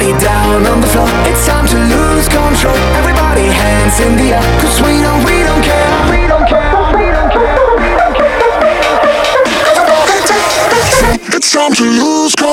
Everybody down on the floor. It's time to lose control. Everybody hands in the air. 'Cause we know we don't care. We don't care. We don't care. We don't care. It's time to lose control.